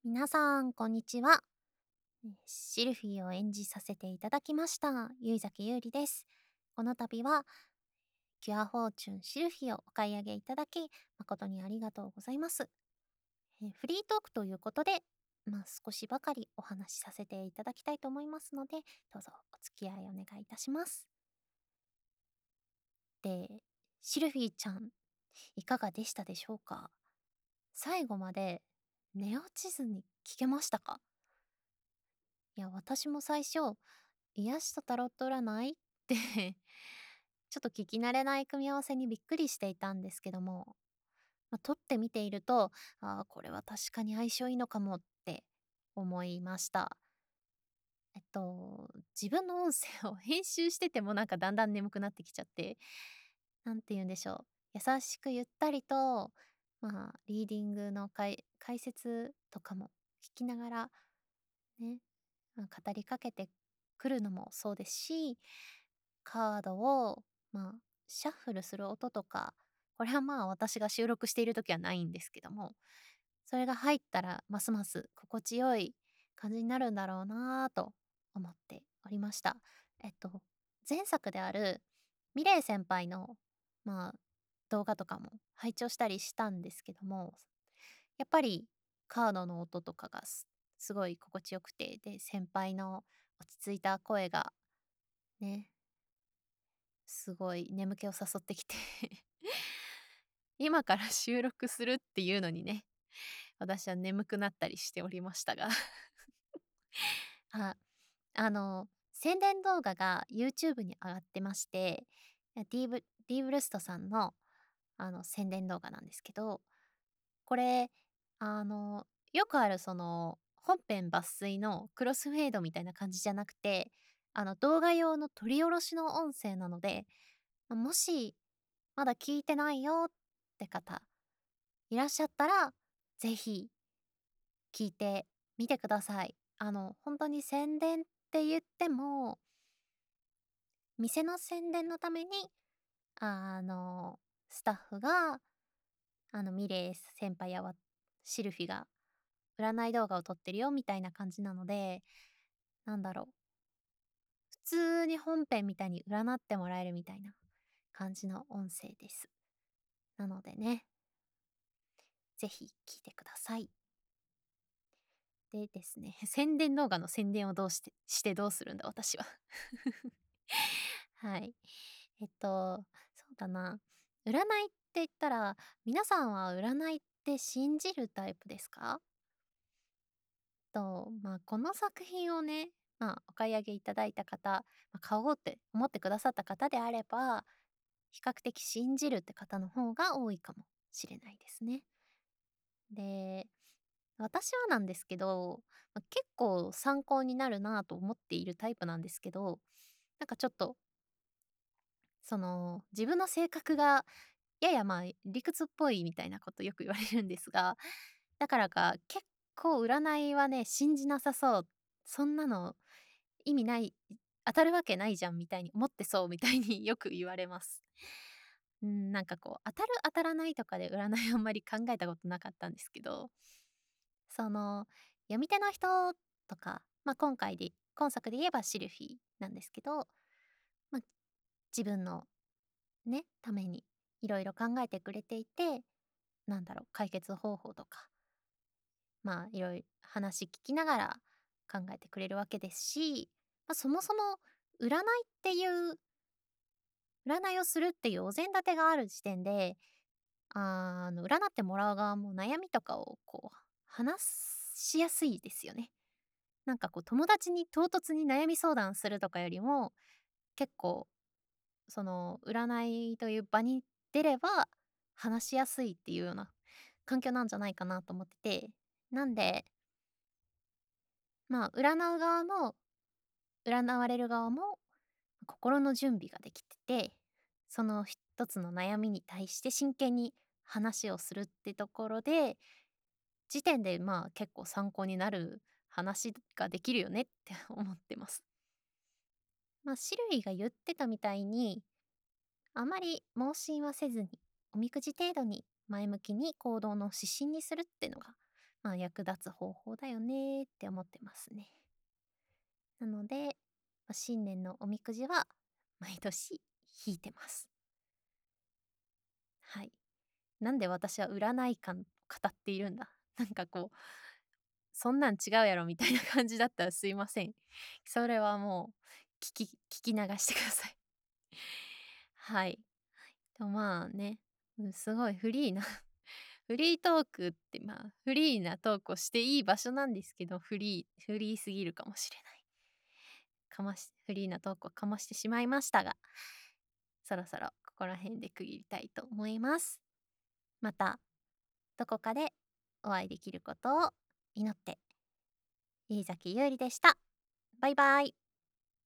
皆さん、こんにちは。シルフィーを演じさせていただきました、ゆいざきゆうりです。この度は、キュアフォーチュンシルフィーをお買い上げいただき、誠にありがとうございます。フリートークということで、少しばかりお話しさせていただきたいと思いますので、どうぞお付き合いお願いいたします。で、シルフィーちゃん、いかがでしたでしょうか？最後まで寝落ちずに聞けましたか？いや、私も最初、癒しとタロット占いってちょっと聞き慣れない組み合わせにびっくりしていたんですけども、撮ってみていると、これは確かに相性いいのかもって思いました。自分の音声を編集しててもなんかだんだん眠くなってきちゃって、なんて言うんでしょう。優しくゆったりと、リーディングの解説とかも聞きながら、ね、語りかけてくるのもそうですし、カードを、シャッフルする音とか、これは私が収録している時はないんですけども、それが入ったらますます心地よい感じになるんだろうなぁと思っておりました。えっと、前作であるミレイ先輩の、動画とかも拝聴したりしたんですけども、やっぱりカードの音とかがすごい心地よくて、で、先輩の落ち着いた声がね、すごい眠気を誘ってきて今から収録するっていうのにね、私は眠くなったりしておりましたがあ、宣伝動画が YouTube に上がってまして、ディーブルストさんの、宣伝動画なんですけど、これ、よくある本編抜粋のクロスフェードみたいな感じじゃなくて、動画用の撮り下ろしの音声なので、もし、まだ聞いてないよって方いらっしゃったら、ぜひ聞いてみてください。本当に宣伝って言っても、店の宣伝のために、あの、スタッフが、ミレイ先輩やシルフィが占い動画を撮ってるよみたいな感じなので、なんだろう、普通に本編みたいに占ってもらえるみたいな感じの音声です。なのでね、ぜひ聞いてください。でですね、宣伝動画の宣伝をどうしてどうするんだ私は。はい。そうだな。占いって言ったら、皆さんは占いって信じるタイプですか？この作品をね、お買い上げいただいた方、買おうって思ってくださった方であれば、比較的信じるって方の方が多いかもしれないですね。で、私はなんですけど、結構参考になるなと思っているタイプなんですけど、なんかちょっと、自分の性格がやや理屈っぽいみたいなことよく言われるんですが、だからか結構占いはね、信じなさそう、そんなの意味ない、当たるわけないじゃんみたいに思ってそうみたいによく言われます。なんかこう、当たる当たらないとかで占いあんまり考えたことなかったんですけど、その、読み手の人とか、今作で言えばシルフィーなんですけど、まあ、自分のね、ためにいろいろ考えてくれていて、解決方法とか、いろいろ話聞きながら考えてくれるわけですし、そもそも占いっていう占いをするっていうお膳立てがある時点で、占ってもらう側も悩みとかを話しやすいですよね。なんかこう友達に唐突に悩み相談するとかよりも、結構その占いという場に出れば話しやすいっていうような環境なんじゃないかなと思ってて、なんで、占う側も占われる側も心の準備ができてて、その一つの悩みに対して真剣に話をするってところで、時点で結構参考になる話ができるよねって思ってます。シルイが言ってたみたいに、あまり盲信はせずに、おみくじ程度に前向きに行動の指針にするってのが、 役立つ方法だよねって思ってますね。なので、新年のおみくじは毎年引いてます。はい。なんで私は占い観語っているんだ。なんかこう、そんなん違うやろみたいな感じだったらすいません。それはもう、聞き流してください。はい。でもね、すごいフリーなフリートークって、フリーなトークをしていい場所なんですけど、フリーすぎるかもしれない。フリーなトークをかましてしまいましたが、そろそろここら辺で区切りたいと思います。また、どこかでお会いできることを祈って、飯崎優里でした。バイバイ。